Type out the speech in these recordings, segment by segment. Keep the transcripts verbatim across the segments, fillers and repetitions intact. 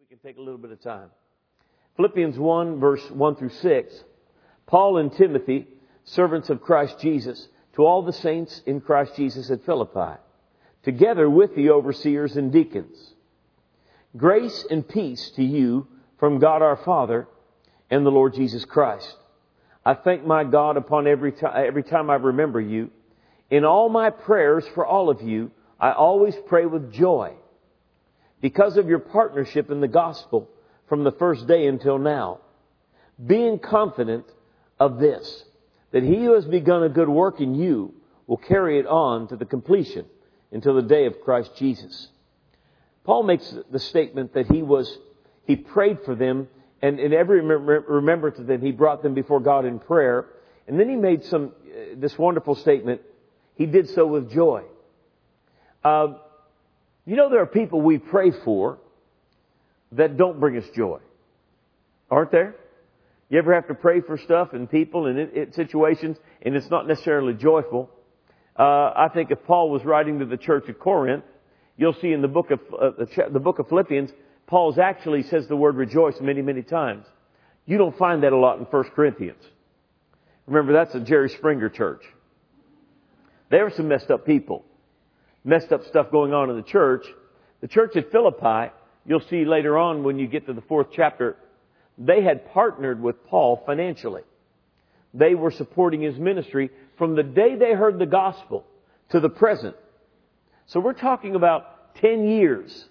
can take a little bit of time. Philippians one, verse one through six. Paul and Timothy, servants of Christ Jesus, to all the saints in Christ Jesus at Philippi, together with the overseers and deacons. Grace and peace to you from God our Father and the Lord Jesus Christ. I thank my God upon every time, every time I remember you. In all my prayers for all of you, I always pray with joy, because of your partnership in the gospel from the first day until now, being confident of this, that he who has begun a good work in you will carry it on to the completion until the day of Christ Jesus. Paul makes the statement that he was, he prayed for them, and in every remembrance of them, he brought them before God in prayer. And then he made some, this wonderful statement, he did so with joy. Uh, You know, there are people we pray for that don't bring us joy. Aren't there? You ever have to pray for stuff and people and it, it, situations, and it's not necessarily joyful? Uh, I think if Paul was writing to the church at Corinth, you'll see in the book of uh, the, the book of Philippians, Paul's actually says the word rejoice many, many times. You don't find that a lot in First Corinthians. Remember, that's a Jerry Springer church. They were some messed up people. Messed up stuff going on in the church. The church at Philippi, you'll see later on when you get to the fourth chapter, they had partnered with Paul financially. They were supporting his ministry from the day they heard the gospel to the present. So we're talking about ten years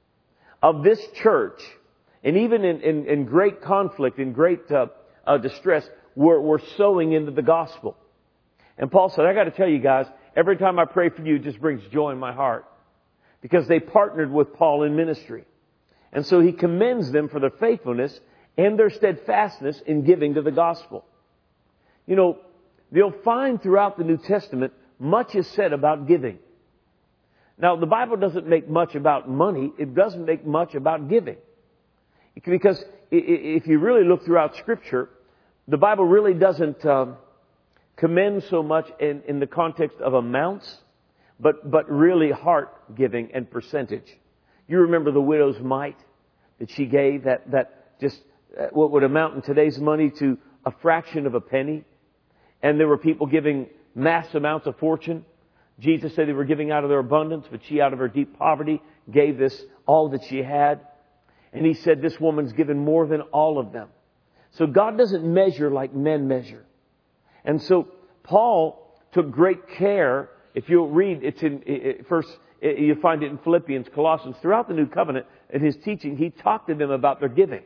of this church, and even in, in, in great conflict, in great uh, uh, distress, we're, we're sowing into the gospel. And Paul said, I got to tell you guys, every time I pray for you, it just brings joy in my heart. Because they partnered with Paul in ministry. And so he commends them for their faithfulness and their steadfastness in giving to the gospel. You know, you'll find throughout the New Testament, much is said about giving. Now, the Bible doesn't make much about money. It doesn't make much about giving. Because if you really look throughout Scripture, the Bible really doesn't um, commend so much in, in the context of amounts, but, but really heart giving and percentage. You remember the widow's mite that she gave, that, that just what would amount in today's money to a fraction of a penny. And there were people giving mass amounts of fortune. Jesus said they were giving out of their abundance, but she out of her deep poverty gave this all that she had. And he said this woman's given more than all of them. So God doesn't measure like men measure. And so Paul took great care. If you'll read, it's in it, first, it, you find it in Philippians, Colossians, throughout the New Covenant. In his teaching, he talked to them about their giving.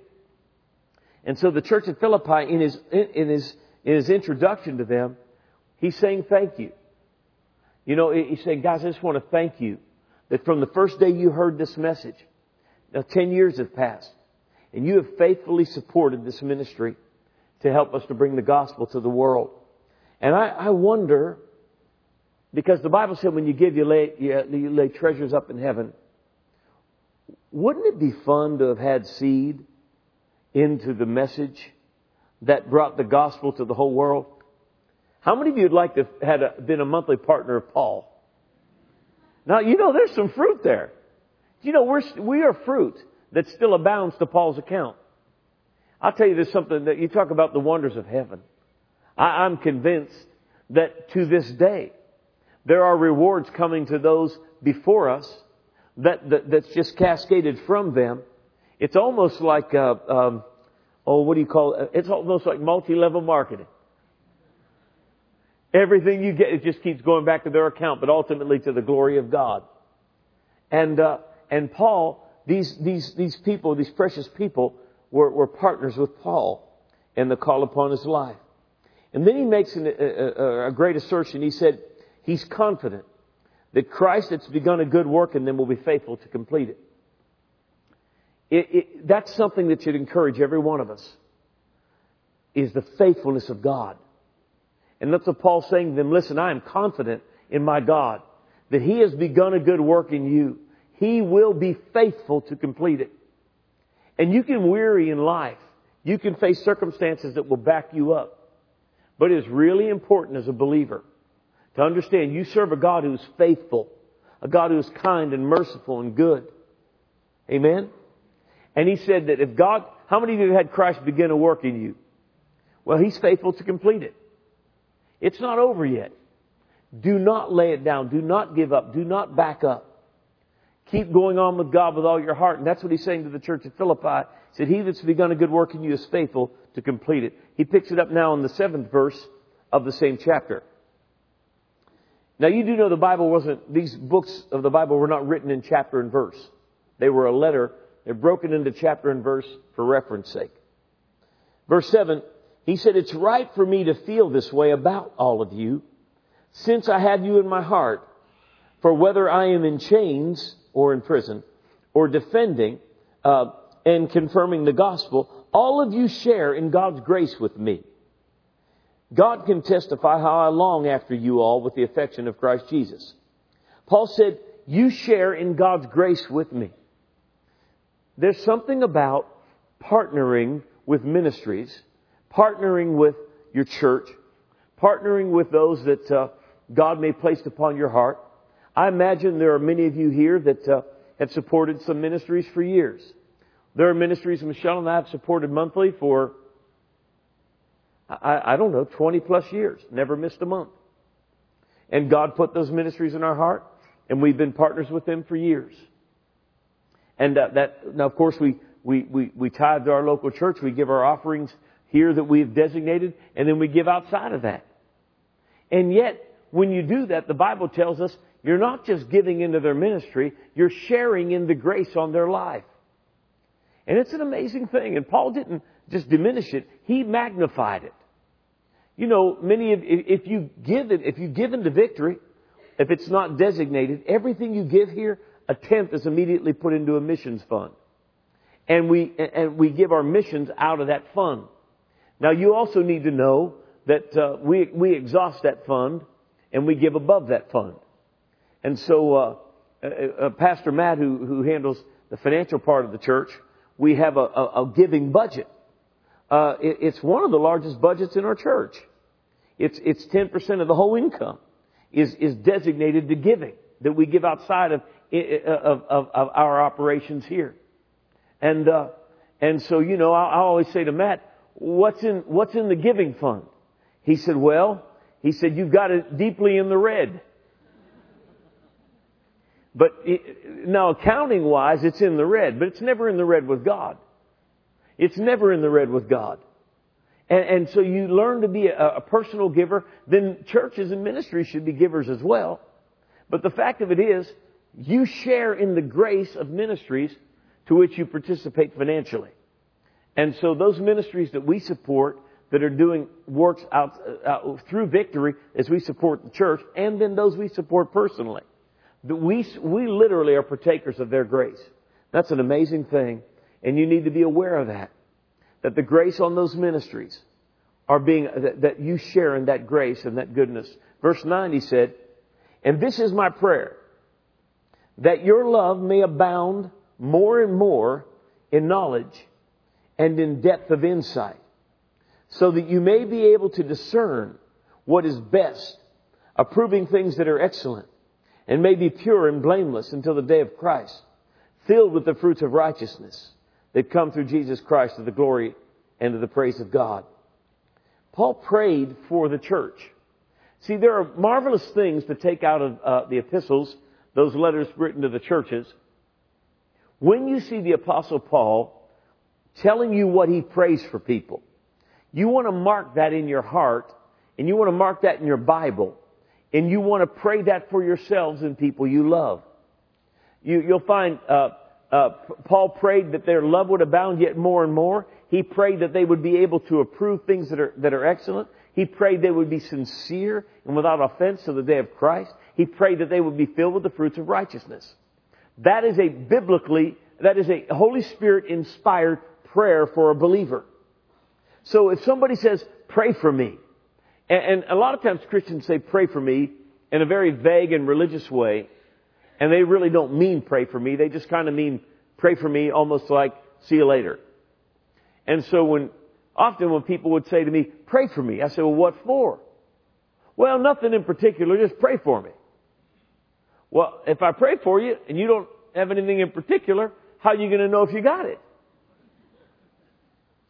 And so the church at Philippi, in his in, in his in his introduction to them, he's saying thank you. You know, he's saying, guys, I just want to thank you that from the first day you heard this message, now ten years have passed, and you have faithfully supported this ministry to help us to bring the gospel to the world. And I, I wonder, because the Bible said when you give, you lay, you, you lay treasures up in heaven. Wouldn't it be fun to have had seed into the message that brought the gospel to the whole world? How many of you would like to have had a, been a monthly partner of Paul? Now, you know, there's some fruit there. You know, we're, we are fruit that still abounds to Paul's account. I'll tell you, there's something that you talk about the wonders of heaven. I, I'm convinced that to this day, there are rewards coming to those before us that, that that's just cascaded from them. It's almost like, uh, um, oh, what do you call it? It's almost like multi-level marketing. Everything you get, it just keeps going back to their account, but ultimately to the glory of God. And uh, and Paul, these these these people, these precious people, were, were partners with Paul in the call upon his life. And then he makes an, a, a, a great assertion. He said he's confident that Christ that's begun a good work in them will be faithful to complete it. It, it. That's something that should encourage every one of us, is the faithfulness of God. And that's what Paul's saying to them. Listen, I am confident in my God that He has begun a good work in you. He will be faithful to complete it. And you can weary in life. You can face circumstances that will back you up. But it is really important as a believer to understand you serve a God who is faithful, a God who is kind and merciful and good. Amen? And he said that if God, how many of you have had Christ begin a work in you? Well, He's faithful to complete it. It's not over yet. Do not lay it down. Do not give up. Do not back up. Keep going on with God with all your heart. And that's what He's saying to the church at Philippi. He said, He that's begun a good work in you is faithful to complete it. He picks it up now in the seventh verse of the same chapter. Now you do know the Bible wasn't, these books of the Bible were not written in chapter and verse. They were a letter. They're broken into chapter and verse for reference sake. Verse seven, he said, it's right for me to feel this way about all of you, since I have you in my heart. For whether I am in chains or in prison, or defending uh, and confirming the gospel, all of you share in God's grace with me. God can testify how I long after you all with the affection of Christ Jesus. Paul said, you share in God's grace with me. There's something about partnering with ministries, partnering with your church, partnering with those that uh, God may place upon your heart. I imagine there are many of you here that uh, have supported some ministries for years. There are ministries Michelle and I have supported monthly for, I, I don't know, twenty plus years. Never missed a month. And God put those ministries in our heart, and we've been partners with them for years. And uh, that, now of course we, we, we, we tithe to our local church. We give our offerings here that we've designated, and then we give outside of that. And yet, when you do that, the Bible tells us you're not just giving into their ministry, you're sharing in the grace on their life. And it's an amazing thing. And Paul didn't just diminish it, he magnified it. You know, many of, if you give it, if you give into Victory, if it's not designated, everything you give here, a tenth is immediately put into a missions fund. And we, and we give our missions out of that fund. Now you also need to know that uh, we, we exhaust that fund and we give above that fund. And so, uh, uh, uh, Pastor Matt, who, who handles the financial part of the church, we have a, a, a giving budget. Uh, it, it's one of the largest budgets in our church. It's, it's ten percent of the whole income is, is designated to giving that we give outside of, of, of, of our operations here. And, uh, and so, you know, I, I always say to Matt, what's in, what's in the giving fund? He said, well, he said, you've got it deeply in the red. But it, now accounting wise, it's in the red, but it's never in the red with God. It's never in the red with God. And, and so you learn to be a, a personal giver. Then churches and ministries should be givers as well. But the fact of it is, you share in the grace of ministries to which you participate financially. And so those ministries that we support that are doing works out, out through Victory as we support the church, and then those we support personally, that we, we literally are partakers of their grace. That's an amazing thing. And you need to be aware of that. That the grace on those ministries are being, that, that you share in that grace and that goodness. Verse nine, he said, and this is my prayer, that your love may abound more and more in knowledge and in depth of insight, so that you may be able to discern what is best, approving things that are excellent, and may be pure and blameless until the day of Christ, filled with the fruits of righteousness that come through Jesus Christ to the glory and to the praise of God. Paul prayed for the church. See, there are marvelous things to take out of uh, the epistles, those letters written to the churches. When you see the Apostle Paul telling you what he prays for people, you want to mark that in your heart, and you want to mark that in your Bible, and you want to pray that for yourselves and people you love. You, you'll find uh, uh, Paul prayed that their love would abound yet more and more. He prayed that they would be able to approve things that are that are excellent. He prayed they would be sincere and without offense to the day of Christ. He prayed that they would be filled with the fruits of righteousness. That is a biblically, that is a Holy Spirit inspired prayer for a believer. So if somebody says, pray for me, and, and a lot of times Christians say pray for me in a very vague and religious way, and they really don't mean pray for me. They just kind of mean pray for me almost like see you later. And so when, often when people would say to me, pray for me, I say, well, what for? Well, nothing in particular, just pray for me. Well, if I pray for you and you don't have anything in particular, how are you going to know if you got it?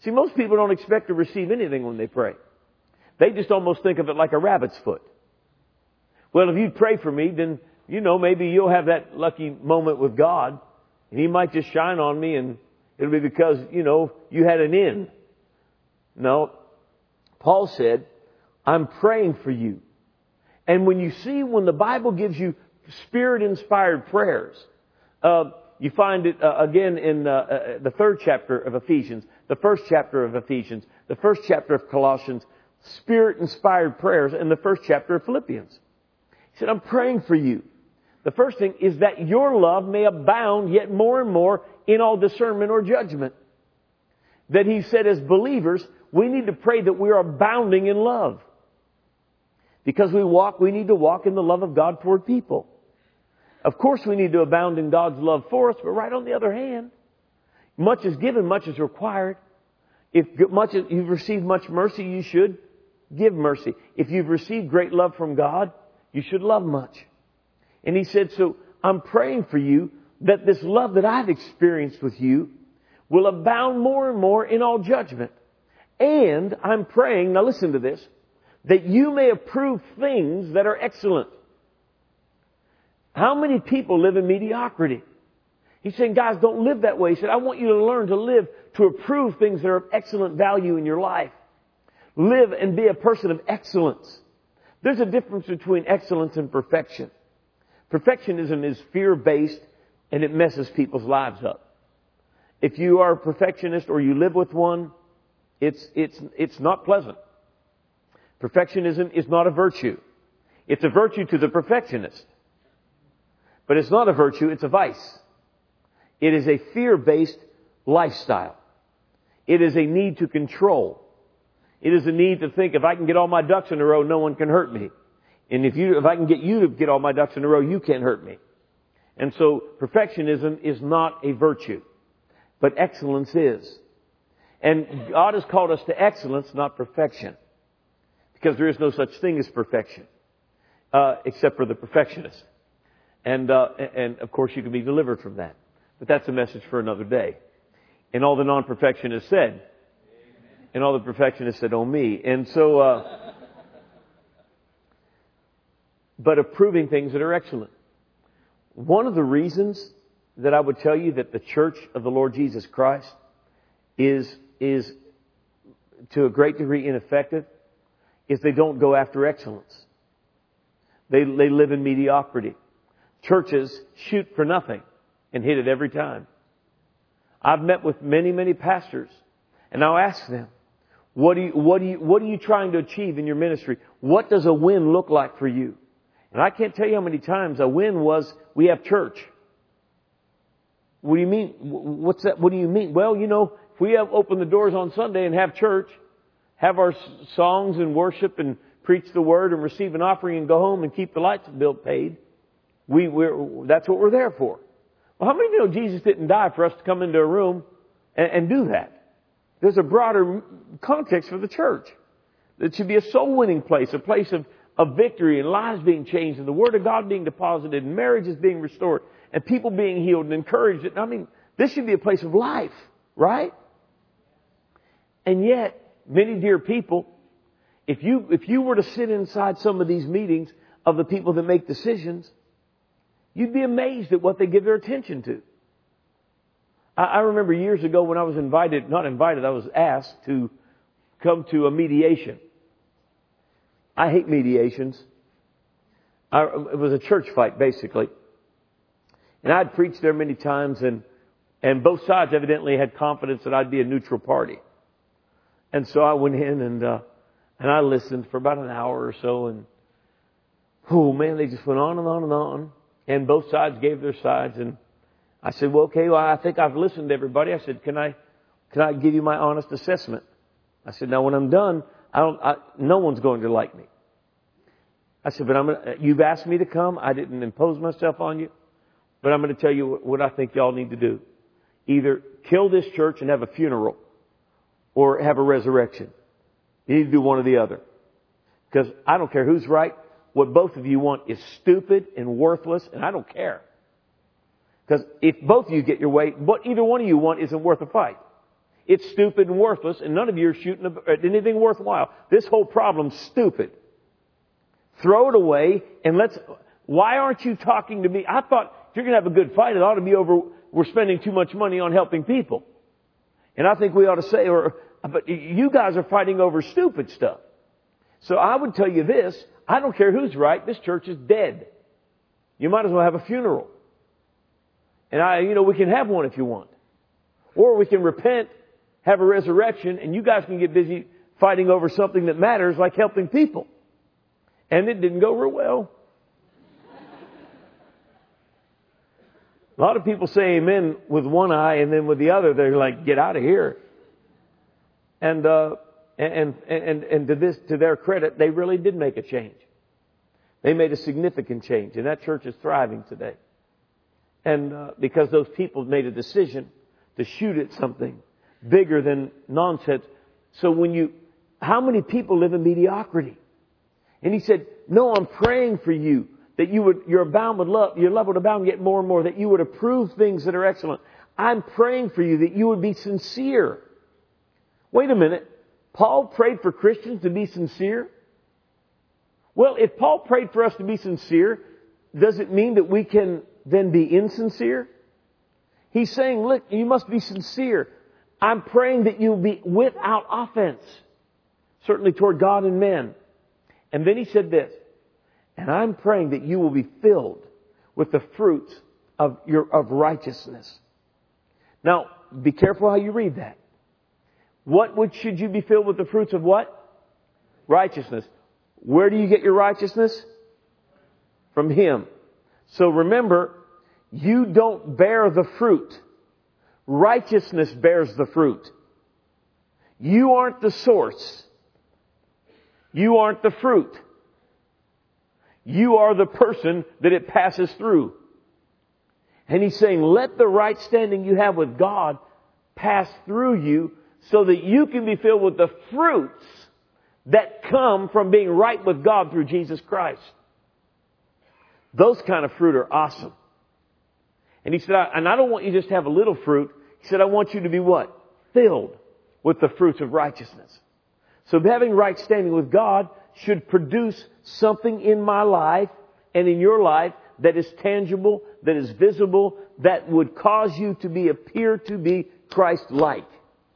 See, most people don't expect to receive anything when they pray. They just almost think of it like a rabbit's foot. Well, if you pray for me, then, you know, maybe you'll have that lucky moment with God, and He might just shine on me, and it'll be because, you know, you had an in. No. Paul said, I'm praying for you. And when you see, when the Bible gives you Spirit-inspired prayers, uh, you find it uh, again in uh, uh, the third chapter of Ephesians, the first chapter of Ephesians, the first chapter of Colossians, Spirit-inspired prayers in the first chapter of Philippians. He said, I'm praying for you. The first thing is that your love may abound yet more and more in all discernment or judgment. That he said as believers, we need to pray that we are abounding in love. Because we walk, we need to walk in the love of God toward people. Of course we need to abound in God's love for us, but right on the other hand, much is given, much is required. If much is, you've received much mercy, you should give mercy. If you've received great love from God, you should love much. And he said, so I'm praying for you that this love that I've experienced with you will abound more and more in all judgment. And I'm praying, now listen to this, that you may approve things that are excellent. How many people live in mediocrity? He's saying, guys, don't live that way. He said, I want you to learn to live to approve things that are of excellent value in your life. Live and be a person of excellence. There's a difference between excellence and perfection. Perfectionism is fear-based and it messes people's lives up. If you are a perfectionist or you live with one, it's, it's, it's not pleasant. Perfectionism is not a virtue. It's a virtue to the perfectionist. But it's not a virtue, it's a vice. It is a fear-based lifestyle. It is a need to control. It is a need to think, if I can get all my ducks in a row, no one can hurt me. And if you, if I can get you to get all my ducks in a row, you can't hurt me. And so perfectionism is not a virtue, but excellence is. And God has called us to excellence, not perfection. Because there is no such thing as perfection, uh, except for the perfectionist. And, uh, and of course you can be delivered from that. But that's a message for another day. And all the non-perfectionists said, amen. And all the perfectionists said, oh me. And so, uh, but approving things that are excellent. One of the reasons that I would tell you that the church of the Lord Jesus Christ is, is to a great degree ineffective is they don't go after excellence. They, they live in mediocrity. Churches shoot for nothing and hit it every time. I've met with many, many pastors, and I'll ask them, what do you, what do you, what are you trying to achieve in your ministry? What does a win look like for you? And I can't tell you how many times a win was, we have church. What do you mean? What's that? What do you mean? Well, you know, if we have open the doors on Sunday and have church, have our songs and worship and preach the word and receive an offering and go home and keep the lights bill paid, we, we're, that's what we're there for. Well, how many of you know Jesus didn't die for us to come into a room and, and do that? There's a broader context for the church. It should be a soul-winning place, a place of, of victory and lives being changed and the Word of God being deposited and marriages being restored and people being healed and encouraged. I mean, this should be a place of life, right? And yet, many dear people, if you, if you were to sit inside some of these meetings of the people that make decisions, you'd be amazed at what they give their attention to. I, I remember years ago when I was invited, not invited, I was asked to come to a mediation. I hate mediations. I, it was a church fight, basically. And I'd preached there many times, and, and both sides evidently had confidence that I'd be a neutral party. And so I went in and, uh, and I listened for about an hour or so, and, oh man, they just went on and on and on. And both sides gave their sides, and I said, well, okay, well, I think I've listened to everybody. I said, can I, can I give you my honest assessment? I said, now when I'm done, I don't, I, no one's going to like me. I said, but I'm gonna, you've asked me to come. I didn't impose myself on you, but I'm going to tell you what I think y'all need to do. Either kill this church and have a funeral or have a resurrection. You need to do one or the other. Because I don't care who's right. What both of you want is stupid and worthless, and I don't care. Because if both of you get your way, what either one of you want isn't worth a fight. It's stupid and worthless, and none of you are shooting at anything worthwhile. This whole problem's stupid. Throw it away, and let's... Why aren't you talking to me? I thought, if you're going to have a good fight, it ought to be over, we're spending too much money on helping people. And I think we ought to say, or, but you guys are fighting over stupid stuff. So I would tell you this, I don't care who's right, this church is dead. You might as well have a funeral. And I, you know, we can have one if you want. Or we can repent, have a resurrection, and you guys can get busy fighting over something that matters, like helping people. And it didn't go real well. A lot of people say amen with one eye, and then with the other, they're like, get out of here. And, uh, and, and, and to this, to their credit, they really did make a change. They made a significant change, and that church is thriving today. And, uh, because those people made a decision to shoot at something bigger than nonsense. So when you, how many people live in mediocrity? And he said, no, I'm praying for you. That you would, your abound would love, your love would abound and get more and more, that you would approve things that are excellent. I'm praying for you that you would be sincere. Wait a minute. Paul prayed for Christians to be sincere? Well, if Paul prayed for us to be sincere, does it mean that we can then be insincere? He's saying, look, you must be sincere. I'm praying that you'll be without offense, certainly toward God and men. And then he said this, and I'm praying that you will be filled with the fruits of your, of righteousness. Now, be careful how you read that. What would, should you be filled with the fruits of what? Righteousness. Where do you get your righteousness? From Him. So remember, you don't bear the fruit. Righteousness bears the fruit. You aren't the source. You aren't the fruit. You are the person that it passes through. And he's saying, let the right standing you have with God pass through you so that you can be filled with the fruits that come from being right with God through Jesus Christ. Those kind of fruit are awesome. And he said, and I don't want you just to have a little fruit. He said, I want you to be what? Filled with the fruits of righteousness. So having right standing with God should produce something in my life and in your life that is tangible, that is visible, that would cause you to be, appear to be Christ-like.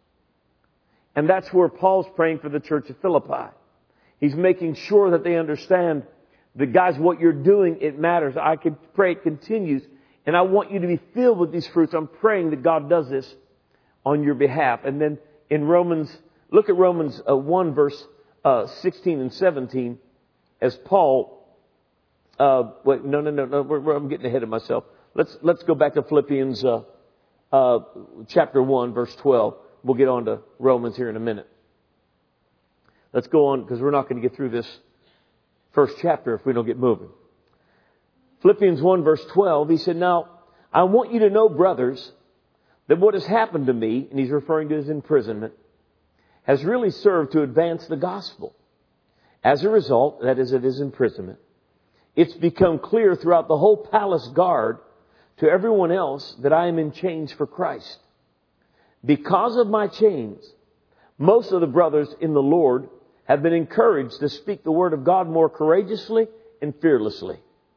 And that's where Paul's praying for the church of Philippi. He's making sure that they understand that, guys, what you're doing, it matters. I can pray it continues. And I want you to be filled with these fruits. I'm praying that God does this on your behalf. And then in Romans, look at Romans uh, one verse uh, sixteen and seventeen as Paul, uh, wait, no, no, no, no, we're, we're, I'm getting ahead of myself. Let's, let's go back to Philippians uh, uh, chapter one verse twelve. We'll get on to Romans here in a minute. Let's go on because we're not going to get through this first chapter if we don't get moving. Philippians one verse twelve, he said, now, I want you to know, brothers, that what has happened to me, and he's referring to his imprisonment, has really served to advance the gospel. As a result, that is of his imprisonment, it's become clear throughout the whole palace guard to everyone else that I am in chains for Christ. Because of my chains, most of the brothers in the Lord have been encouraged to speak the word of God more courageously and fearlessly.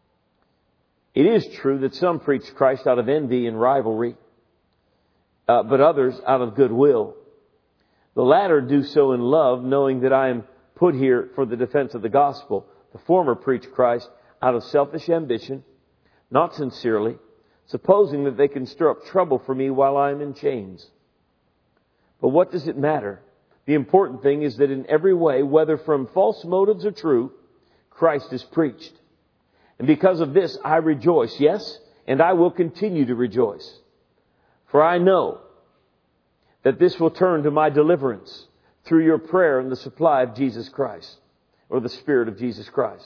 It is true that some preach Christ out of envy and rivalry, uh, but others out of goodwill. The latter do so in love, knowing that I am put here for the defense of the gospel. The former preach Christ out of selfish ambition, not sincerely, supposing that they can stir up trouble for me while I am in chains. But what does it matter? The important thing is that in every way, whether from false motives or true, Christ is preached. And because of this, I rejoice, yes, and I will continue to rejoice. For I know that this will turn to my deliverance through your prayer and the supply of Jesus Christ, or the Spirit of Jesus Christ.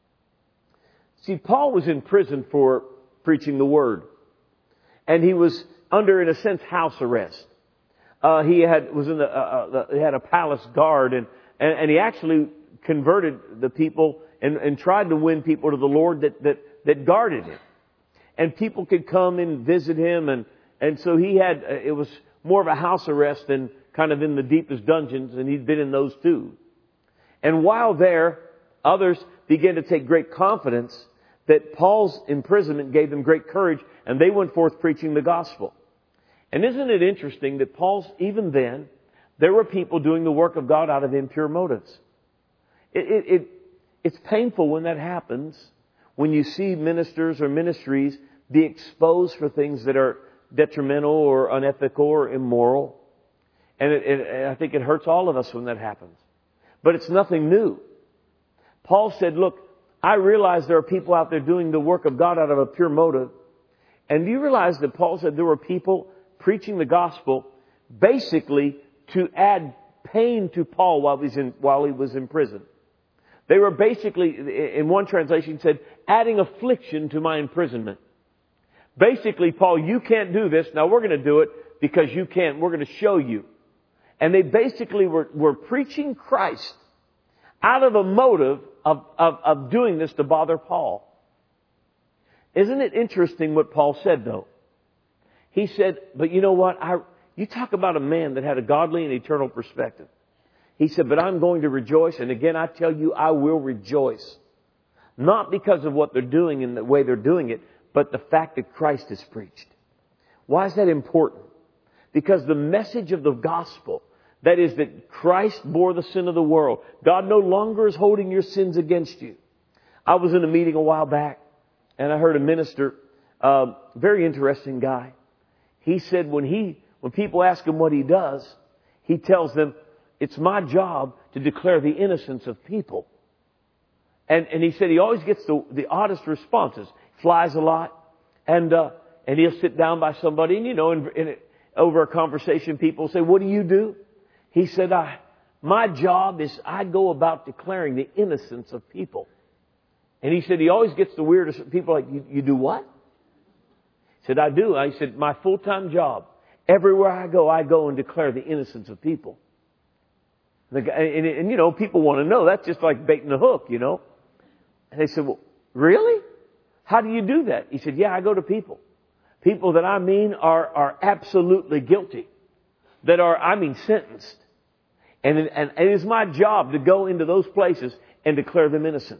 See, Paul was in prison for preaching the Word. And he was under, in a sense, house arrest. Uh, he had, was in the, uh, the, he had a palace guard, and, and, and he actually converted the people and, and tried to win people to the Lord that, that, that guarded him. And people could come and visit him, and, and so he had, it was more of a house arrest than kind of in the deepest dungeons, and he'd been in those too. And while there, others began to take great confidence that Paul's imprisonment gave them great courage, and they went forth preaching the gospel. And isn't it interesting that Paul's, even then, there were people doing the work of God out of impure motives. It, it, it, it's painful when that happens, when you see ministers or ministries be exposed for things that are detrimental or unethical or immoral. And it, it, I think it hurts all of us when that happens. But it's nothing new. Paul said, look, I realize there are people out there doing the work of God out of a pure motive. And do you realize that Paul said there were people preaching the gospel basically to add pain to Paul while he was in, while he was in prison? They were basically, in one translation said, adding affliction to my imprisonment. Basically, Paul, you can't do this. Now we're going to do it because you can't. We're going to show you. And they basically were, were preaching Christ out of a motive of, of, of doing this to bother Paul. Isn't it interesting what Paul said, though? He said, but you know what? I, you talk about a man that had a godly and eternal perspective. He said, but I'm going to rejoice. And again, I tell you, I will rejoice. Not because of what they're doing and the way they're doing it, but the fact that Christ is preached. Why is that important? Because the message of the gospel, that is that Christ bore the sin of the world. God no longer is holding your sins against you. I was in a meeting a while back, and I heard a minister, uh, very interesting guy. He said when he, when people ask him what he does, he tells them, it's my job to declare the innocence of people. And, and he said he always gets the, the oddest responses. Flies a lot. And, uh, and he'll sit down by somebody, and you know, in, in it, over a conversation, people say, what do you do? He said, I, my job is I go about declaring the innocence of people. And he said he always gets the weirdest people like, you, you do what? He said, I do. I said, my full-time job, everywhere I go, I go and declare the innocence of people. And, the, and, and, you know, people want to know. That's just like baiting a hook, you know. And they said, well, really? How do you do that? He said, yeah, I go to people. People that I mean are, are absolutely guilty. That are, I mean, sentenced. And, and, and it is my job to go into those places and declare them innocent.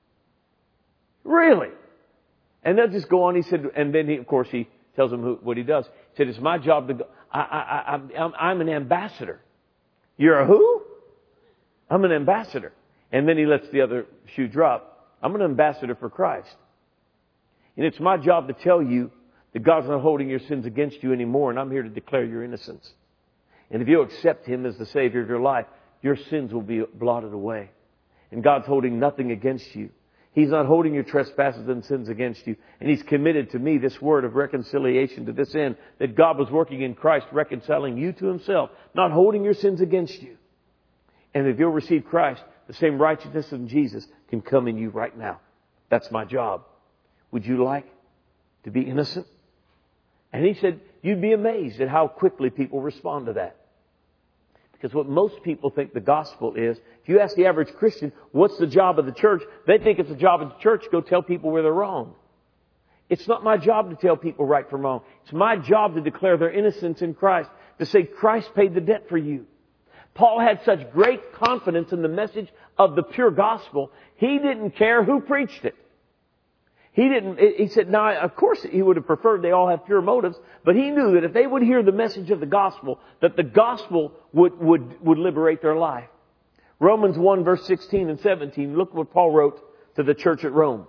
Really? And they'll just go on. He said, and then he, of course, he tells them who, what he does. He said, it's my job to go. I, I, I, I'm, I'm an ambassador. You're a who? I'm an ambassador. And then he lets the other shoe drop. I'm an ambassador for Christ. And it's my job to tell you that God's not holding your sins against you anymore, and I'm here to declare your innocence. And if you accept Him as the Savior of your life, your sins will be blotted away. And God's holding nothing against you. He's not holding your trespasses and sins against you. And He's committed to me this word of reconciliation to this end, that God was working in Christ, reconciling you to Himself, not holding your sins against you. And if you'll receive Christ, the same righteousness of Jesus can come in you right now. That's my job. Would you like to be innocent? And he said, you'd be amazed at how quickly people respond to that. Because what most people think the gospel is, if you ask the average Christian, what's the job of the church? They think it's the job of the church to go tell people where they're wrong. It's not my job to tell people right from wrong. It's my job to declare their innocence in Christ. To say Christ paid the debt for you. Paul had such great confidence in the message of the pure gospel, he didn't care who preached it. He didn't, he said, now, of course he would have preferred they all have pure motives, but he knew that if they would hear the message of the gospel, that the gospel would, would, would liberate their life. Romans one verse sixteen and seventeen, look what Paul wrote to the church at Rome.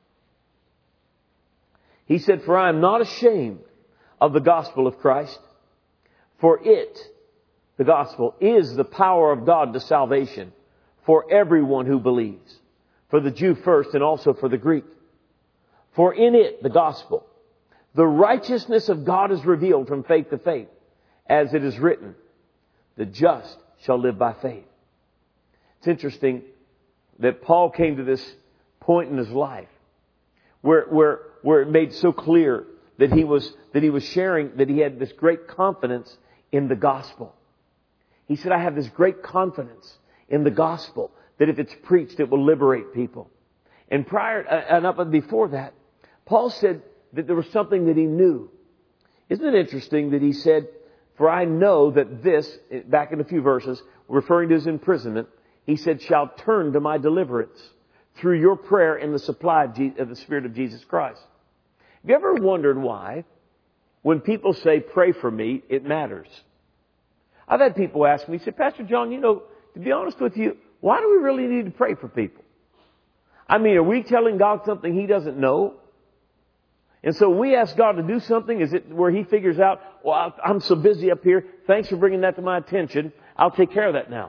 He said, for I am not ashamed of the gospel of Christ, for it, the gospel, is the power of God to salvation for everyone who believes, for the Jew first and also for the Greek. For in it, the gospel, the righteousness of God is revealed from faith to faith, as it is written, the just shall live by faith. It's interesting that Paul came to this point in his life where, where, where it made so clear that he was, that he was sharing, that he had this great confidence in the gospel. He said, I have this great confidence in the gospel that if it's preached, it will liberate people. And prior, and up and before that, Paul said that there was something that he knew. Isn't it interesting that he said, For I know that this, back in a few verses, referring to his imprisonment, he said, shall turn to my deliverance through your prayer and the supply of the Spirit of Jesus Christ. Have you ever wondered why, when people say, pray for me, it matters? I've had people ask me, say, Pastor John, you know, to be honest with you, why do we really need to pray for people? I mean, are we telling God something He doesn't know? And so we ask God to do something, is it where He figures out, well, I'm so busy up here, thanks for bringing that to my attention, I'll take care of that now.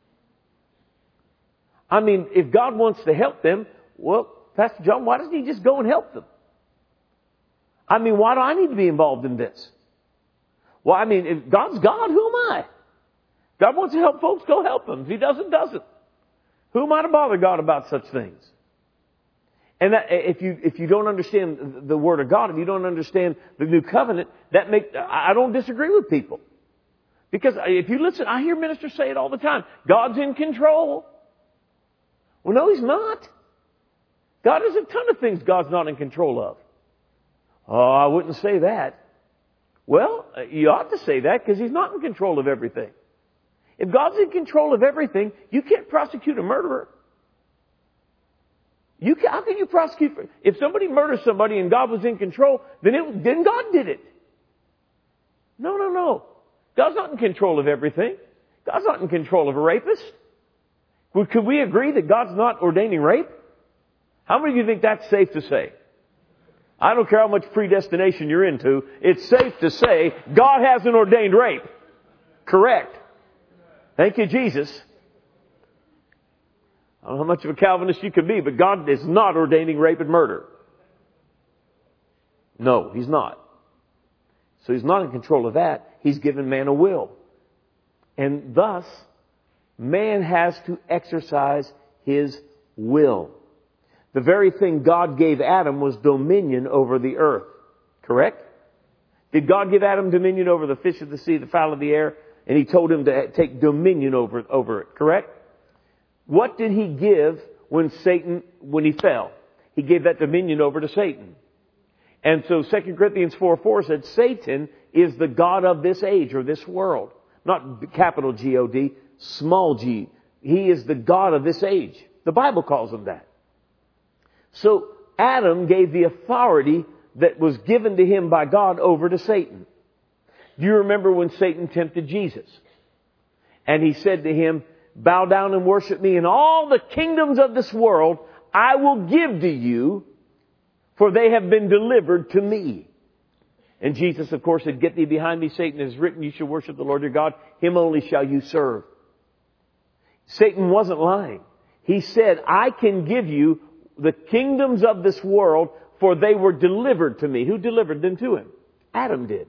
I mean, if God wants to help them, well, Pastor John, why doesn't He just go and help them? I mean, why do I need to be involved in this? Well, I mean, if God's God, who am I? God wants to help folks, go help them. If He doesn't, doesn't. Who am I to bother God about such things? And that, if you if you don't understand the Word of God, if you don't understand the New Covenant, that make I don't disagree with people. Because if you listen, I hear ministers say it all the time. God's in control. Well, no, He's not. God has a ton of things God's not in control of. Oh, I wouldn't say that. Well, you ought to say that because He's not in control of everything. If God's in control of everything, you can't prosecute a murderer. You can, how can you prosecute? If somebody murders somebody and God was in control, then it, then God did it. No, no, no. God's not in control of everything. God's not in control of a rapist. Well, could we agree that God's not ordaining rape? How many of you think that's safe to say? I don't care how much predestination you're into. It's safe to say God hasn't ordained rape. Correct. Thank you, Jesus. I don't know how much of a Calvinist you can be, but God is not ordaining rape and murder. No, He's not. So He's not in control of that. He's given man a will. And thus, man has to exercise his will. The very thing God gave Adam was dominion over the earth. Correct? Did God give Adam dominion over the fish of the sea, the fowl of the air? And He told him to take dominion over, over it. Correct? What did He give when Satan, when he fell? He gave that dominion over to Satan. And so Second Corinthians four four said Satan is the god of this age or this world. Not capital G O D, small g. He is the god of this age. The Bible calls him that. So Adam gave the authority that was given to him by God over to Satan. Do you remember when Satan tempted Jesus? And he said to him, bow down and worship me, and all the kingdoms of this world I will give to you, for they have been delivered to me. And Jesus, of course, said, get thee behind me, Satan. It is written, you shall worship the Lord your God. Him only shall you serve. Satan wasn't lying. He said, I can give you the kingdoms of this world, for they were delivered to me. Who delivered them to him? Adam did.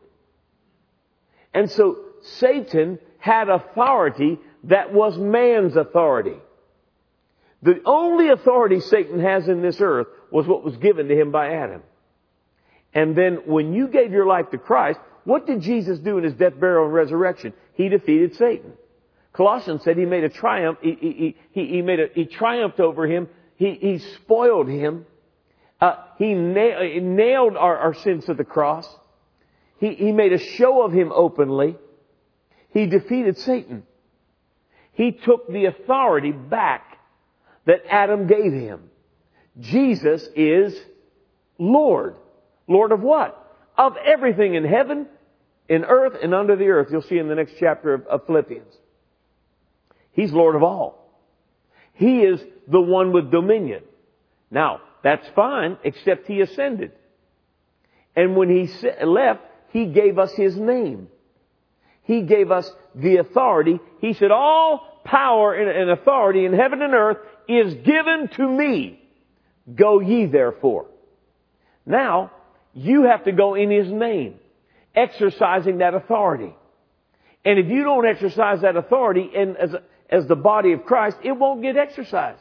And so Satan had authority that was man's authority. The only authority Satan has in this earth was what was given to him by Adam. And then when you gave your life to Christ, what did Jesus do in His death, burial, and resurrection? He defeated Satan. Colossians said He made a triumph. He, he, he, he made a, he triumphed over him. He, he spoiled him. Uh, he, na- he nailed our, our sins to the cross. He, he made a show of him openly. He defeated Satan. He took the authority back that Adam gave him. Jesus is Lord. Lord of what? Of everything in heaven, in earth, and under the earth. You'll see in the next chapter of, of Philippians. He's Lord of all. He is the one with dominion. Now, that's fine, except He ascended. And when He left, He gave us His name. He gave us the authority. He said, all power and authority in heaven and earth is given to me. Go ye therefore. Now, you have to go in His name, exercising that authority. And if you don't exercise that authority and as, as the body of Christ, it won't get exercised.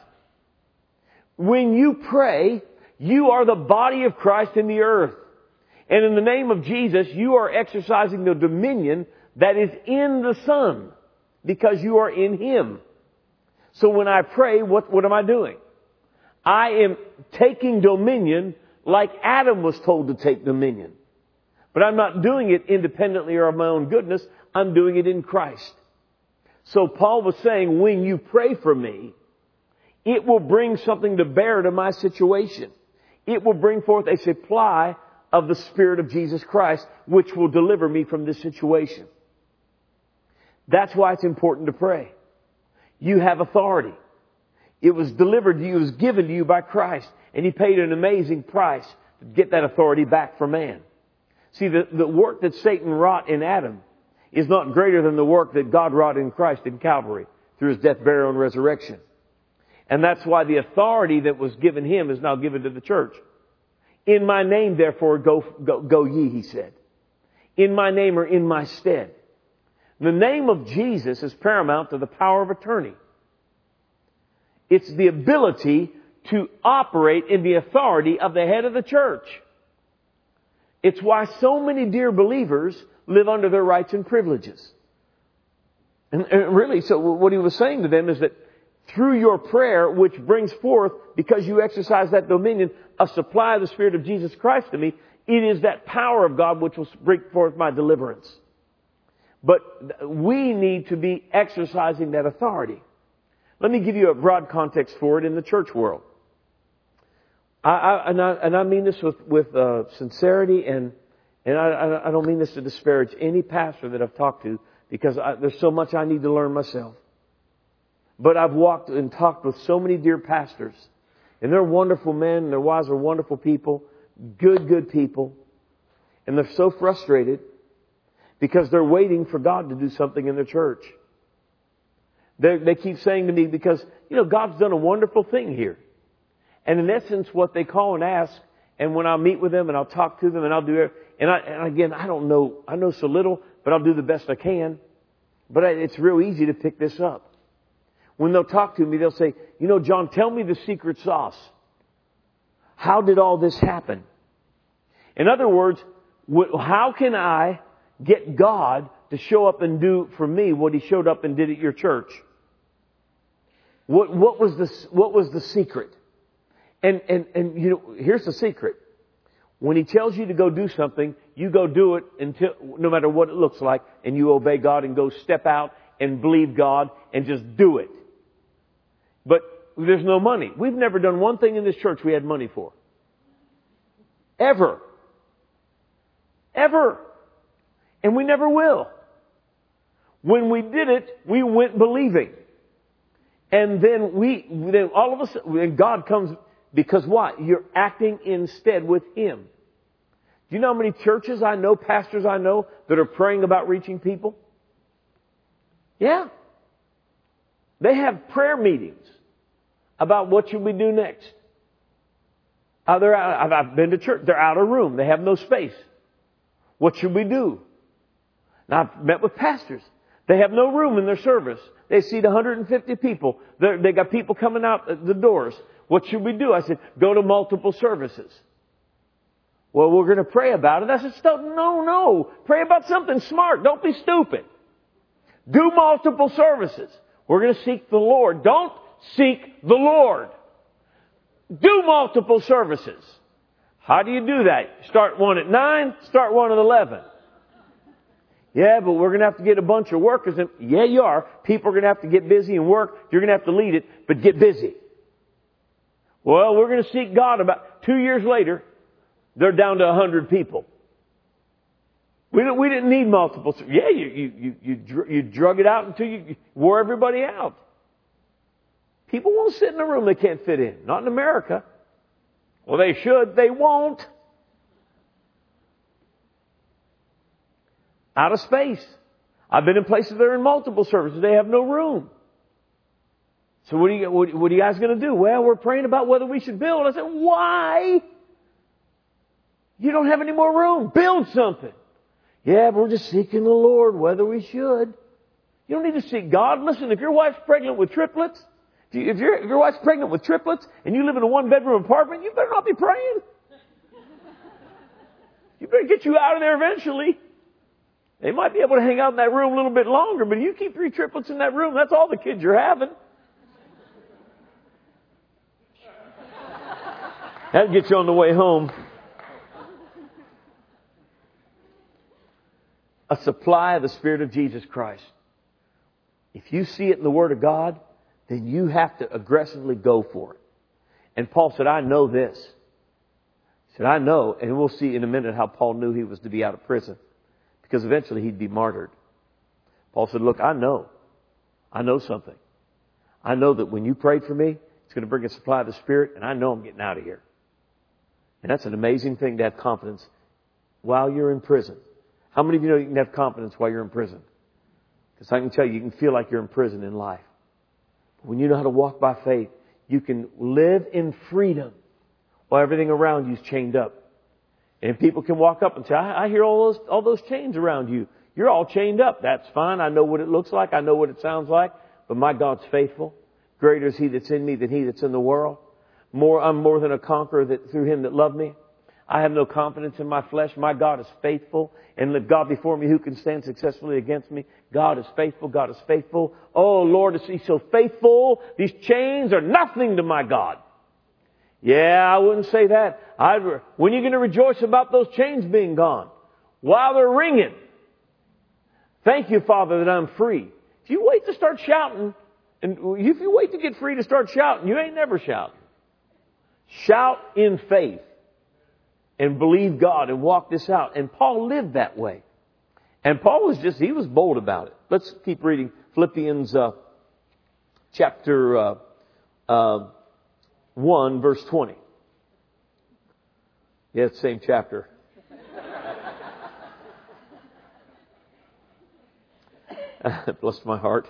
When you pray, you are the body of Christ in the earth. And in the name of Jesus, you are exercising the dominion that is in the Son because you are in Him. So when I pray, what, what am I doing? I am taking dominion like Adam was told to take dominion. But I'm not doing it independently or of my own goodness. I'm doing it in Christ. So Paul was saying, when you pray for me, it will bring something to bear to my situation. It will bring forth a supply of the Spirit of Jesus Christ, which will deliver me from this situation. That's why it's important to pray. You have authority. It was delivered to you, it was given to you by Christ, and He paid an amazing price to get that authority back from man. See, the, the work that Satan wrought in Adam is not greater than the work that God wrought in Christ in Calvary through His death, burial, and resurrection. And that's why the authority that was given Him is now given to the church. In my name, therefore, go, go, go ye, He said. In my name or in my stead. The name of Jesus is paramount to the power of attorney. It's the ability to operate in the authority of the head of the church. It's why so many dear believers live under their rights and privileges. And, and really, so what he was saying to them is that through your prayer, which brings forth, because you exercise that dominion, a supply of the Spirit of Jesus Christ to me, it is that power of God which will bring forth my deliverance. But we need to be exercising that authority. Let me give you a broad context for it in the church world. I, I, and, I and I mean this with, with uh, sincerity, and, and I, I don't mean this to disparage any pastor that I've talked to, because I, there's so much I need to learn myself. But I've walked and talked with so many dear pastors, and they're wonderful men, and their wives are wonderful people, good, good people, and they're so frustrated because they're waiting for God to do something in their church. They, they keep saying to me, because, you know, God's done a wonderful thing here. And in essence, what they call and ask, and when I meet with them and I'll talk to them and I'll do it, and, I, and again, I don't know, I know so little, but I'll do the best I can. But I, it's real easy to pick this up. When they'll talk to me, they'll say, you know, John, tell me the secret sauce. How did all this happen? In other words, how can I get God to show up and do for me what He showed up and did at your church? What, what was the, what was the secret? And, and, and, you know, here's the secret. When He tells you to go do something, you go do it until, no matter what it looks like, and you obey God and go step out and believe God and just do it. But there's no money. We've never done one thing in this church we had money for. Ever. Ever. And we never will. When we did it, we went believing. And then we, then all of a sudden, and God comes, because what? You're acting instead with Him. Do you know how many churches I know, pastors I know, that are praying about reaching people? Yeah. They have prayer meetings about what should we do next. Uh, they're out, I've been to church. They're out of room. They have no space. What should we do? Now, I've met with pastors. They have no room in their service. They seat one hundred fifty people. They're, they got people coming out the doors. What should we do? I said, go to multiple services. Well, we're going to pray about it. I said, no, no. Pray about something smart. Don't be stupid. Do multiple services. We're going to seek the Lord. Don't seek the Lord. Do multiple services. How do you do that? Start one at nine, start one at eleven. Yeah, but we're going to have to get a bunch of workers. And yeah, you are. People are going to have to get busy and work. You're going to have to lead it, but get busy. Well, we're going to seek God. About two years later, they're down to a hundred people. We didn't, we didn't need multiple. Yeah, you, you, you, you, you drug it out until you wore everybody out. People won't sit in a room they can't fit in. Not in America. Well, they should. They won't. Out of space. I've been in places that are in multiple services. They have no room. So what are you, what, what are you guys going to do? Well, we're praying about whether we should build. I said, why? You don't have any more room. Build something. Yeah, but we're just seeking the Lord whether we should. You don't need to seek God. Listen, if your wife's pregnant with triplets, if, you, if, your, if your wife's pregnant with triplets and you live in a one-bedroom apartment, you better not be praying. You better get you out of there eventually. They might be able to hang out in that room a little bit longer, but you keep three triplets in that room, that's all the kids you're having. That'll get you on the way home. a supply of the Spirit of Jesus Christ. If you see it in the Word of God, then you have to aggressively go for it. And Paul said, I know this. He said, I know, and we'll see in a minute how Paul knew he was to be out of prison. Because eventually he'd be martyred. Paul said, look, I know. I know something. I know that when you prayed for me, it's going to bring a supply of the Spirit, and I know I'm getting out of here. And that's an amazing thing to have confidence while you're in prison. How many of you know you can have confidence while you're in prison? Because I can tell you, you can feel like you're in prison in life. But when you know how to walk by faith, you can live in freedom while everything around you is chained up. And people can walk up and say, I, I hear all those, all those chains around you. You're all chained up. That's fine. I know what it looks like. I know what it sounds like. But my God's faithful. Greater is He that's in me than he that's in the world. More, I'm more than a conqueror that, through Him that loved me. I have no confidence in my flesh. My God is faithful. And let God before me, who can stand successfully against me? God is faithful. God is faithful. Oh, Lord, is He so faithful. These chains are nothing to my God. Yeah, I wouldn't say that. I'd, when are you going to rejoice about those chains being gone? While they're ringing. Thank you, Father, that I'm free. If you wait to start shouting, and if you wait to get free to start shouting, you ain't never shouting. Shout in faith and believe God and walk this out. And Paul lived that way. And Paul was just, he was bold about it. Let's keep reading Philippians uh, chapter uh, uh, one, verse twenty. Yeah, it's the same chapter. Bless my heart.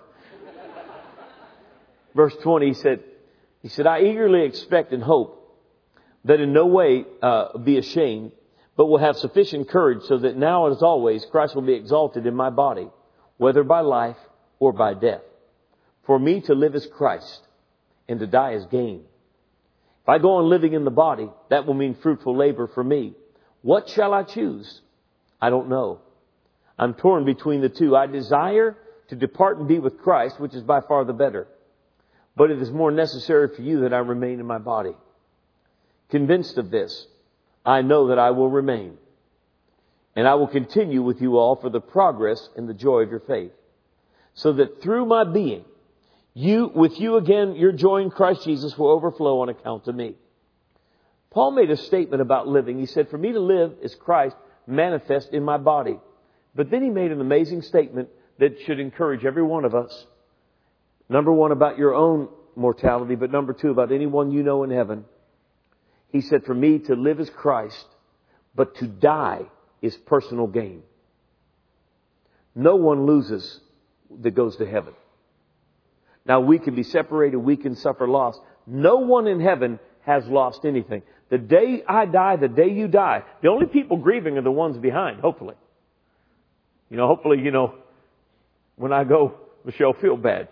Verse twenty, he said, he said, I eagerly expect and hope that in no way uh, be ashamed, but will have sufficient courage so that now as always Christ will be exalted in my body, whether by life or by death. For me to live is Christ, and to die is gain. If I go on living in the body, that will mean fruitful labor for me. What shall I choose? I don't know. I'm torn between the two. I desire to depart and be with Christ, which is by far the better. But it is more necessary for you that I remain in my body. Convinced of this, I know that I will remain. And I will continue with you all for the progress and the joy of your faith. So that through my being, you, with you again, your joy in Christ Jesus will overflow on account of me. Paul made a statement about living. He said, for me to live is Christ manifest in my body. But then he made an amazing statement that should encourage every one of us. Number one, about your own mortality, but number two, about anyone you know in heaven. He said, for me to live is Christ, but to die is personal gain. No one loses that goes to heaven. Now, we can be separated, we can suffer loss. No one in heaven has lost anything. The day I die, the day you die, the only people grieving are the ones behind, hopefully. You know, hopefully, you know, when I go, Michelle feel bad.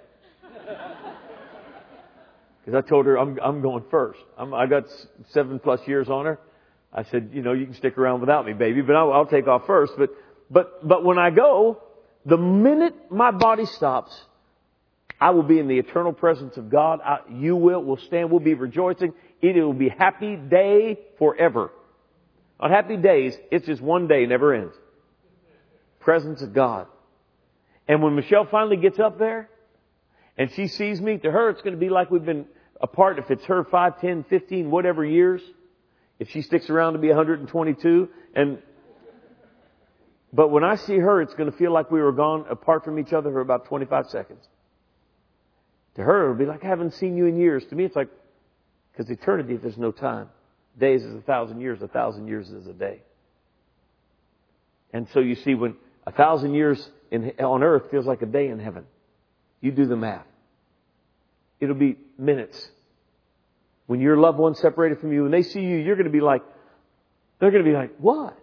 Because I told her I'm, I'm going first. I'm, I got seven plus years on her. I said, you know, you can stick around without me, baby, but I'll, I'll take off first. But, but, but when I go, the minute my body stops, I will be in the eternal presence of God. I, you will, will stand, we'll be rejoicing. It will be happy day forever. On happy days, it's just one day, never ends. Presence of God. And when Michelle finally gets up there and she sees me, to her it's going to be like we've been apart. If it's her five, ten, fifteen, whatever years, if she sticks around to be one hundred twenty-two, and but when I see her, it's going to feel like we were gone apart from each other for about twenty-five seconds. To her, it'll be like I haven't seen you in years. To me, it's like, because eternity, there's no time. Days is a thousand years. A thousand years is a day. And so you see, when a thousand years in, on earth feels like a day in heaven, you do the math. It'll be minutes. When your loved one's separated from you, and they see you, you're going to be like, they're going to be like, what?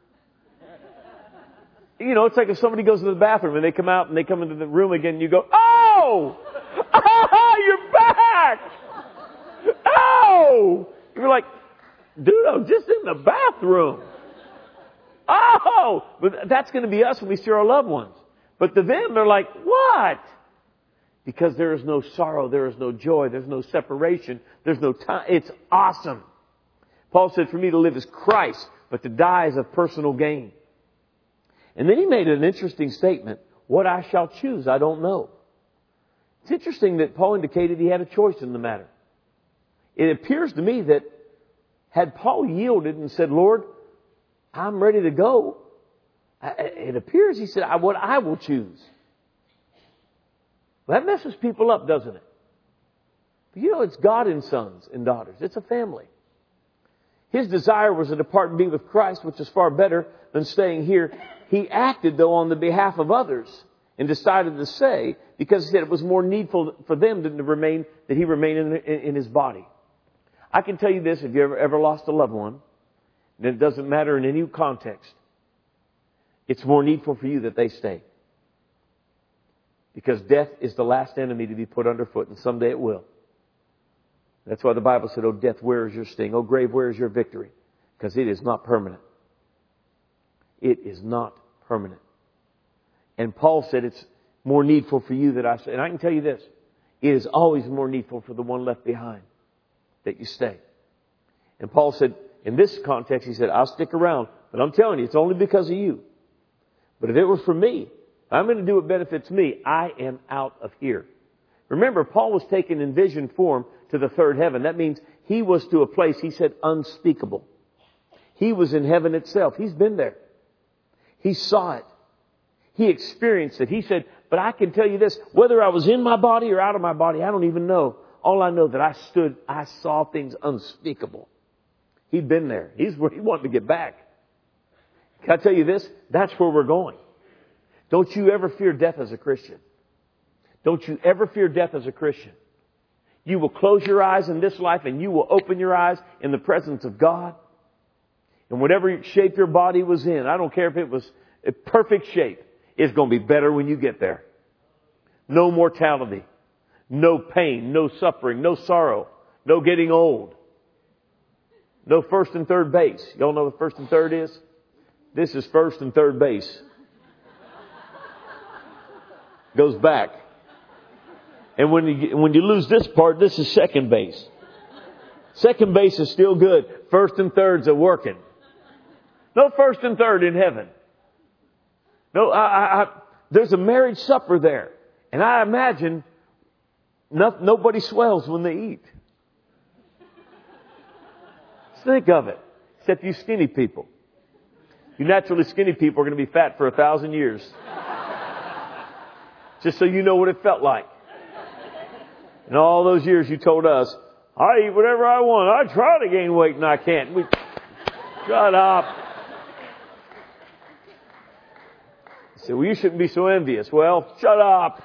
You know, it's like if somebody goes to the bathroom and they come out and they come into the room again and you go, oh! Oh, you're back! Oh! You're like, dude, I'm just in the bathroom. Oh! But that's going to be us when we see our loved ones. But to them, they're like, what? Because there is no sorrow, there is no joy, there's no separation, there's no time. It's awesome. Paul said, for me to live is Christ, but to die is a personal gain. And then he made an interesting statement. What I shall choose, I don't know. It's interesting that Paul indicated he had a choice in the matter. It appears to me that had Paul yielded and said, Lord, I'm ready to go, it appears he said, what I will choose. Well, that messes people up, doesn't it? But you know, it's God and sons and daughters. It's a family. His desire was to depart and be with Christ, which is far better than staying here. He acted, though, on the behalf of others and decided to stay because he said it was more needful for them than to remain, that he remain in, in, in his body. I can tell you this, if you ever, ever lost a loved one, then it doesn't matter in any context. It's more needful for you that they stay. Because death is the last enemy to be put underfoot, and someday it will. That's why the Bible said, oh, death, where is your sting? Oh, grave, where is your victory? Because it is not permanent. It is not permanent. And Paul said it's more needful for you that I stay. And I can tell you this, it is always more needful for the one left behind that you stay. And Paul said, in this context, he said, I'll stick around. But I'm telling you, it's only because of you. But if it were for me, if I'm going to do what benefits me, I am out of here. Remember, Paul was taken in vision form to the third heaven. That means he was to a place, he said, unspeakable. He was in heaven itself. He's been there. He saw it. He experienced it. He said, but I can tell you this, whether I was in my body or out of my body, I don't even know. All I know that I stood, I saw things unspeakable. He'd been there. He's where he wanted to get back. Can I tell you this? That's where we're going. Don't you ever fear death as a Christian. Don't you ever fear death as a Christian. You will close your eyes in this life and you will open your eyes in the presence of God. And whatever shape your body was in, I don't care if it was a perfect shape, it's going to be better when you get there. No mortality. No pain. No suffering. No sorrow. No getting old. No first and third base. Y'all know what first and third is? This is first and third base. Goes back. And when you, when you lose this part, this is second base. Second base is still good. First and thirds are working. No first and third in heaven. No, I, I, I, there's a marriage supper there. And I imagine no, nobody swells when they eat. Just think of it. Except you skinny people. You naturally skinny people are going to be fat for a thousand years. Just so you know what it felt like. In all those years you told us, I eat whatever I want. I try to gain weight and I can't. We, shut up. I said, well, you shouldn't be so envious. Well, shut up.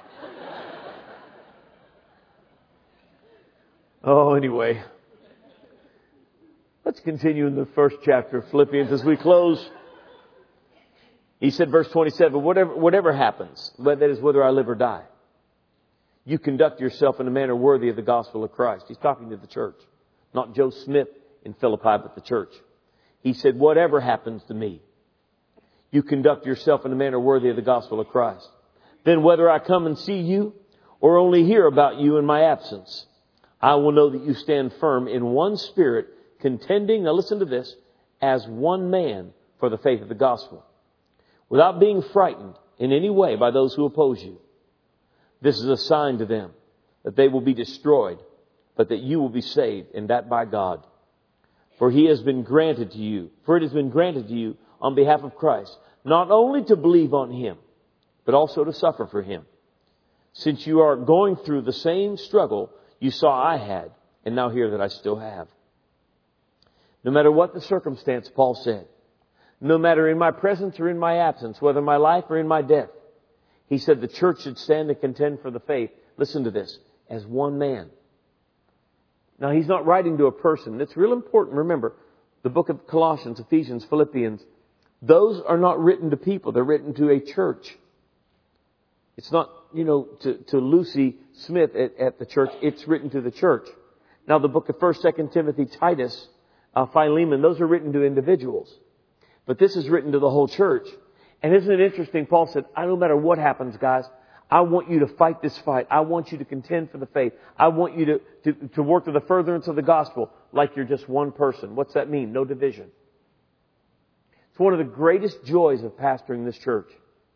Oh, anyway. Let's continue in the first chapter of Philippians as we close. He said, verse twenty-seven, whatever, whatever happens, that is whether I live or die, you conduct yourself in a manner worthy of the gospel of Christ. He's talking to the church, not Joe Smith in Philippi, but the church. He said, whatever happens to me, you conduct yourself in a manner worthy of the gospel of Christ. Then whether I come and see you or only hear about you in my absence, I will know that you stand firm in one spirit, contending, now listen to this, as one man for the faith of the gospel, without being frightened in any way by those who oppose you. This is a sign to them that they will be destroyed, but that you will be saved, and that by God. For he has been granted to you, for it has been granted to you on behalf of Christ, not only to believe on him, but also to suffer for him. Since you are going through the same struggle you saw I had, and now hear that I still have. No matter what the circumstance, Paul said, no matter in my presence or in my absence, whether my life or in my death, he said the church should stand and contend for the faith. Listen to this, as one man. Now, he's not writing to a person. It's real important. Remember, the book of Colossians, Ephesians, Philippians, those are not written to people. They're written to a church. It's not, you know, to, to Lucy Smith at, at the church. It's written to the church. Now, the book of First, Second Timothy, Titus, uh, Philemon, those are written to individuals. But this is written to the whole church. And isn't it interesting? Paul said, I no matter what happens, guys, I want you to fight this fight. I want you to contend for the faith. I want you to, to, to work to the furtherance of the gospel like you're just one person. What's that mean? No division. It's one of the greatest joys of pastoring this church.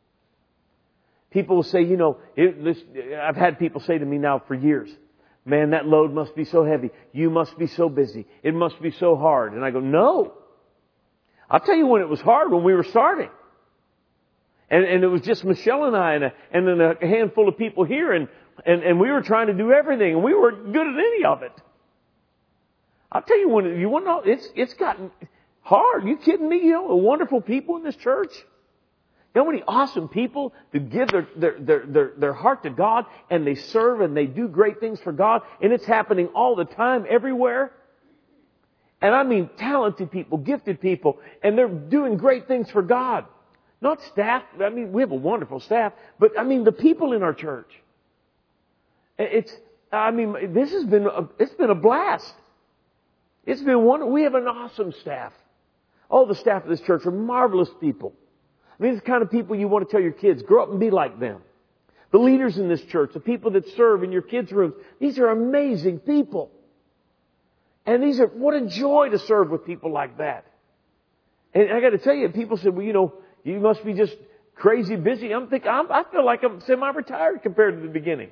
People will say, you know, it, this, I've had people say to me now for years, man, that load must be so heavy. You must be so busy. It must be so hard. And I go, no. I'll tell you when it was hard, when we were starting. And, and it was just Michelle and I and, a, and then a handful of people here. And, and, and we were trying to do everything. And we weren't good at any of it. I'll tell you when, you want to know, it's, it's gotten hard. You kidding me? You know, wonderful people in this church. You know how many awesome people who give their, their, their, their, their heart to God and they serve and they do great things for God, and it's happening all the time, everywhere. And I mean talented people, gifted people, and they're doing great things for God. Not staff. I mean, we have a wonderful staff, but I mean the people in our church. It's, I mean, this has been, a, it's been a blast. It's been one, we have an awesome staff. All the staff of this church are marvelous people. I mean, it's the kind of people you want to tell your kids, grow up and be like them. The leaders in this church, the people that serve in your kids' rooms, these are amazing people. And these are, what a joy to serve with people like that. And I got to tell you, people said, well, you know, you must be just crazy busy. I'm thinking, I'm, I feel like I'm semi-retired compared to the beginning.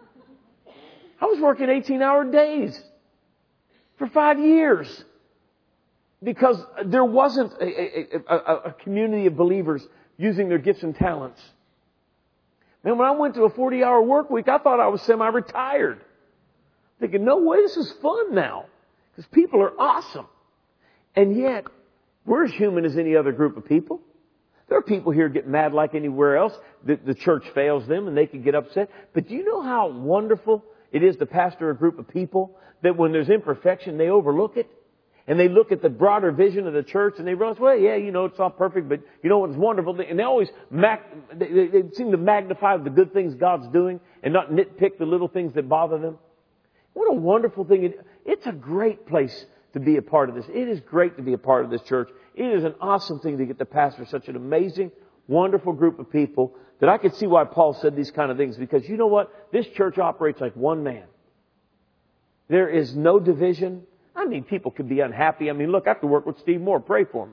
I was working eighteen-hour days for five years. Because there wasn't a, a, a, a community of believers using their gifts and talents. Man, when I went to a forty-hour work week, I thought I was semi-retired. Thinking, no way, this is fun now. Because people are awesome. And yet, we're as human as any other group of people. There are people here get mad like anywhere else. The, the church fails them and they can get upset. But do you know how wonderful it is to pastor a group of people that when there's imperfection, they overlook it? And they look at the broader vision of the church and they realize, well, yeah, you know, it's not perfect, but you know what's wonderful? And they always, mag- they, they seem to magnify the good things God's doing and not nitpick the little things that bother them. What a wonderful thing. It's a great place to be a part of this. It is great to be a part of this church. It is an awesome thing to get to pastor such an amazing, wonderful group of people that I could see why Paul said these kind of things. Because you know what? This church operates like one man. There is no division. I mean, people could be unhappy. I mean, look, I have to work with Steve Moore. Pray for me.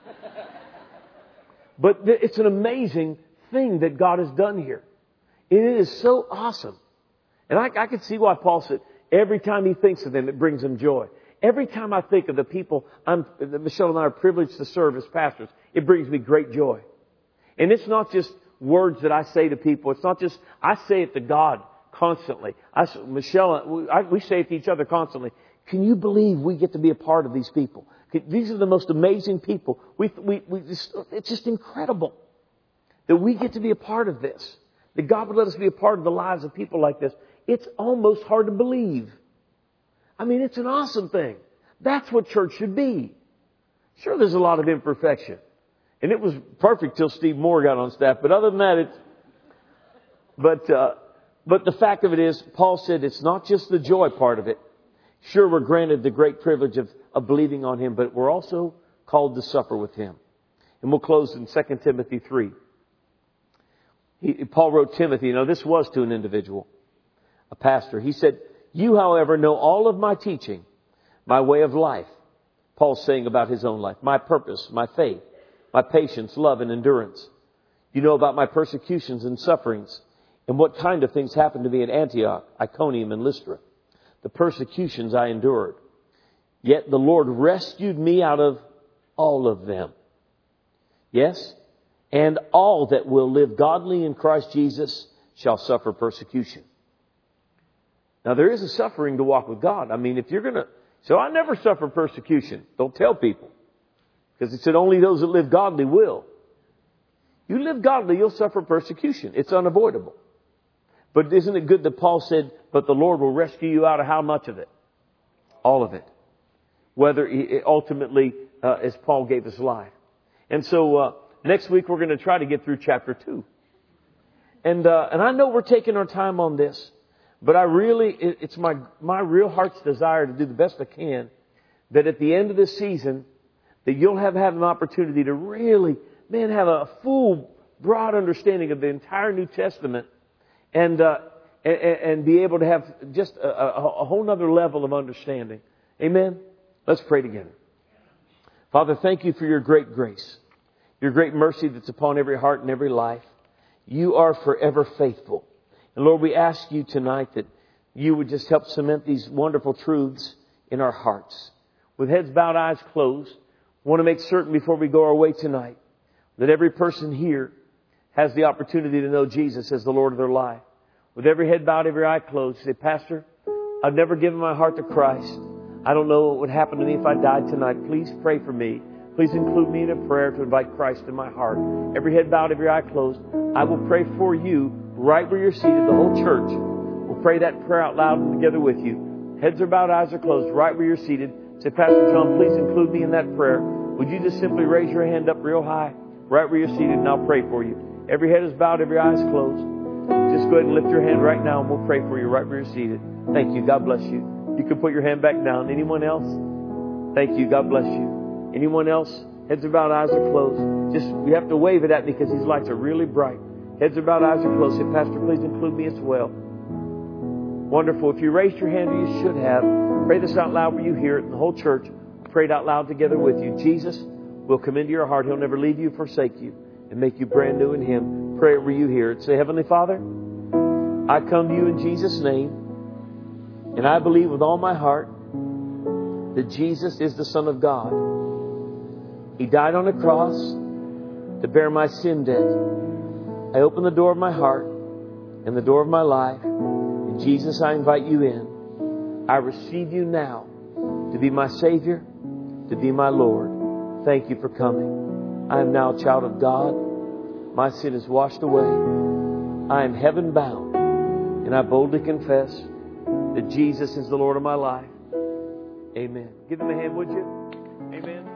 But it's an amazing thing that God has done here. It is so awesome. And I, I could see why Paul said, every time he thinks of them, it brings him joy. Every time I think of the people I'm, that Michelle and I are privileged to serve as pastors, it brings me great joy. And it's not just words that I say to people. It's not just, I say it to God constantly. I, Michelle, I, we say it to each other constantly. Can you believe we get to be a part of these people? These are the most amazing people. We, we, we just, it's just incredible that we get to be a part of this. That God would let us be a part of the lives of people like this. It's almost hard to believe. I mean, it's an awesome thing. That's what church should be. Sure, there's a lot of imperfection. And it was perfect till Steve Moore got on staff. But other than that, it's... But, uh, but the fact of it is, Paul said it's not just the joy part of it. Sure, we're granted the great privilege of, of believing on Him, but we're also called to suffer with Him. And we'll close in Second Timothy three. He, Paul wrote Timothy, you know, this was to an individual, a pastor. He said, you, however, know all of my teaching, my way of life. Paul's saying about his own life, my purpose, my faith, my patience, love, and endurance. You know about my persecutions and sufferings and what kind of things happened to me at Antioch, Iconium, and Lystra. The persecutions I endured. Yet the Lord rescued me out of all of them. Yes? And all that will live godly in Christ Jesus shall suffer persecution. Now there is a suffering to walk with God. I mean, if you're going to... So I never suffer persecution. Don't tell people. Because it said only those that live godly will. You live godly, you'll suffer persecution. It's unavoidable. But isn't it good that Paul said, but the Lord will rescue you out of how much of it? All of it. Whether he, ultimately, uh, as Paul gave his life. And so uh, next week we're going to try to get through chapter two. And uh, and I know we're taking our time on this. But I really, it, it's my, my real heart's desire to do the best I can. That at the end of this season, that you'll have had an opportunity to really, man, have a full, broad understanding of the entire New Testament. And, uh, and, and be able to have just a, a, a whole nother level of understanding. Amen? Let's pray together. Father, thank you for your great grace. your great mercy that's upon every heart and every life. You are forever faithful. And Lord, we ask you tonight that you would just help cement these wonderful truths in our hearts. With heads bowed, eyes closed, I want to make certain before we go our way tonight that every person here has the opportunity to know Jesus as the Lord of their life. With every head bowed, every eye closed, say, Pastor, I've never given my heart to Christ. I don't know what would happen to me if I died tonight. Please pray for me. Please include me in a prayer to invite Christ in my heart. Every head bowed, every eye closed. I will pray for you right where you're seated. The whole church will pray that prayer out loud and together with you. Heads are bowed, eyes are closed, right where you're seated. Say, Pastor John, please include me in that prayer. Would you just simply raise your hand up real high, right where you're seated, and I'll pray for you. Every head is bowed, every eye is closed. Just go ahead and lift your hand right now, and we'll pray for you right where you're seated. Thank you. God bless you. You can put your hand back down. Anyone else? Thank you. God bless you. Anyone else? Heads are bowed, eyes are closed. Just, you have to wave it at me because these lights are really bright. Heads are bowed, eyes are closed. Say, Pastor, please include me as well. Wonderful. If you raised your hand, or you should have, pray this out loud where you hear it. And the whole church prayed out loud together with you. Jesus will come into your heart. He'll never leave you, forsake you, and make you brand new in Him. Pray it where you hear it. Say, Heavenly Father, I come to you in Jesus' name, and I believe with all my heart that Jesus is the Son of God. He died on a cross to bear my sin debt. I open the door of my heart and the door of my life. And Jesus, I invite you in. I receive you now to be my Savior, to be my Lord. Thank you for coming. I am now a child of God. My sin is washed away. I am heaven bound. And I boldly confess that Jesus is the Lord of my life. Amen. Give Him a hand, would you? Amen.